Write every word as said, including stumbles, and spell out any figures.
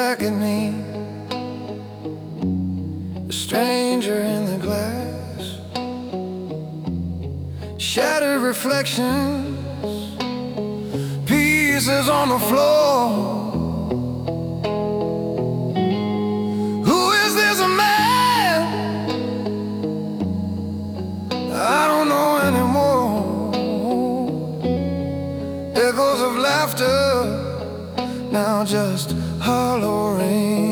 back at me, a stranger in the glass, shattered reflections, pieces on the floor. Who is this man? I don't know anymore. Echoes of laughter, now just hollow rain.